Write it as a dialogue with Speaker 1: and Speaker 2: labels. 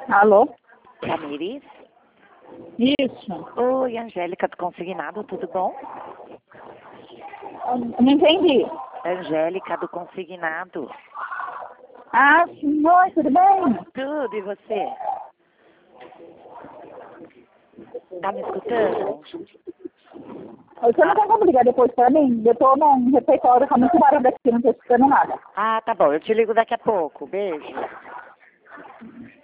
Speaker 1: Alô?
Speaker 2: Tamires?
Speaker 1: Isso.
Speaker 2: Oi, Angélica do Consignado, tudo bom?
Speaker 1: Não entendi.
Speaker 2: Angélica do Consignado.
Speaker 1: Ah, sim. Oi, tudo bem?
Speaker 2: Tudo, e você? Tá me escutando?
Speaker 1: Você não tem como ligar depois pra mim? Eu tô num refeitório, tá muito barulho aqui, não tô escutando nada.
Speaker 2: Ah, tá bom, eu te ligo daqui a pouco. Beijo.